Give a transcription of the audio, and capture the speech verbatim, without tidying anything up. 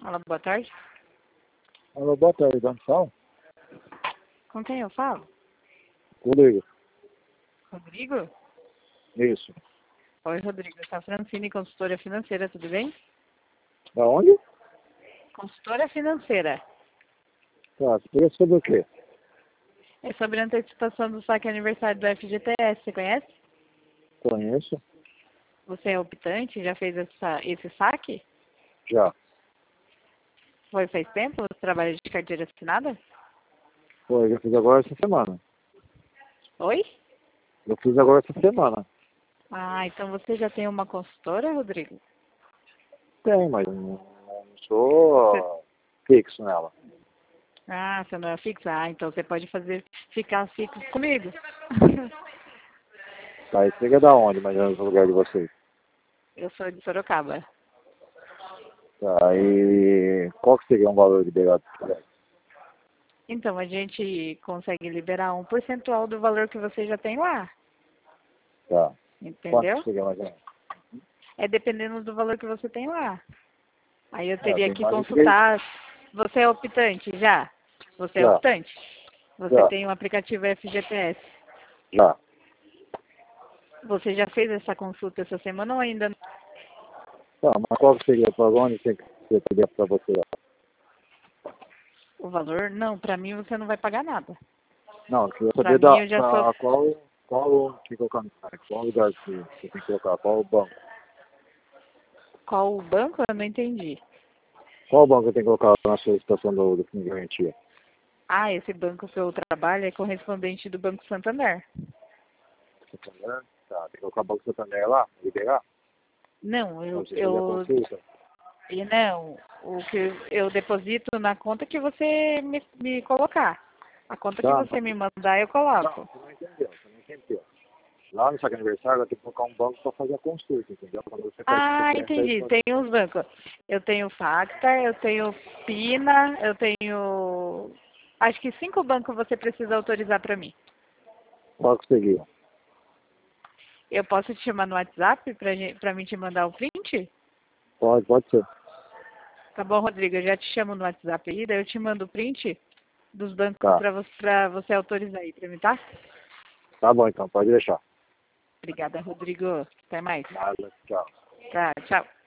Olá, boa tarde. Alô, boa tarde, onde fala? Com quem eu falo? Rodrigo. Rodrigo? Isso. Oi, Rodrigo. Está Francine, consultora financeira, tudo bem? Da onde? Consultora financeira. Tá, explica sobre o quê? É sobre a antecipação do saque aniversário do F G T S, você conhece? Conheço. Você é optante? Já fez essa, esse saque? Já. Foi faz tempo? Você trabalha de carteira assinada? Foi, eu fiz agora essa semana. Oi? Eu fiz agora essa semana. Ah, então você já tem uma consultora, Rodrigo? Tem, mas não, não sou fixo nela. Ah, você não é fixo? Ah, então você pode fazer, ficar fixo comigo. Tá, explica da onde, mas é no lugar de vocês. Eu sou de Sorocaba. Tá, e qual que seria um valor liberado? Então, a gente consegue liberar um percentual do valor que você já tem lá. Tá. Quanto Entendeu? que seria mais ou menos? É dependendo do valor que você tem lá. Aí eu Ah, teria tem que mais de três. consultar. Você é optante já? Você é Já. optante? Você Já. tem o aplicativo F G T S. Já. Você já fez essa consulta essa semana ou ainda não? Tá, mas qual que seria para onde tem que eu pedir para você? O valor? Não, pra mim você não vai pagar nada. Não, eu queria Pra saber mim da, eu já sou. da qual, qual, que colocar no site, qual lugar que você tem que colocar, qual banco. Qual o banco? Eu não entendi. Qual banco eu tenho que colocar na solicitação do, do fundo de garantia? Ah, esse banco que eu trabalho é correspondente do Banco Santander. Santander? Tá, tem que colocar o Banco Santander lá, liberar? Não, Pra eu, você fazer a eu consulta? e não, o que eu deposito na conta que você me, me colocar. A conta que Tá, você mas, me mandar eu não, coloco. você não entendeu, você não entendeu. Lá no saque aniversário, tem que colocar um banco para fazer a consulta, entendeu? Quando você faz Ah, transferência, aí entendi. pode- Tem uns bancos. Eu tenho Facta, eu tenho Pina, eu tenho. Acho que cinco bancos você precisa autorizar para mim. qual que seria? Eu posso te chamar no WhatsApp para para mim te mandar o print? Pode, pode ser. Tá bom, Rodrigo, eu já te chamo no WhatsApp aí, daí eu te mando o print dos bancos Tá, para você, pra você autorizar aí para mim, tá? tá bom então, pode deixar. Obrigada, Rodrigo. Até mais. Nada, tchau. Tá, tchau.